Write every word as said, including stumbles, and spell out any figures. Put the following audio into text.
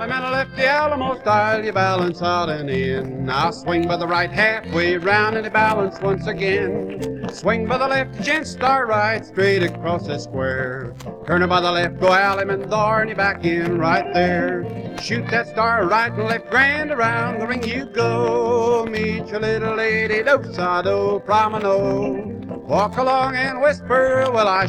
I'm in a left the Alamo style, you balance out and in. Now swing by the right halfway round and you balance once again. Swing by the left, chin star right, straight across the square. Turn it by the left, go Alimendor, and you back in right there. Shoot that star right and left, grand around the ring you go. Meet your little lady, do-sa-do, promino. Walk along and whisper, well, I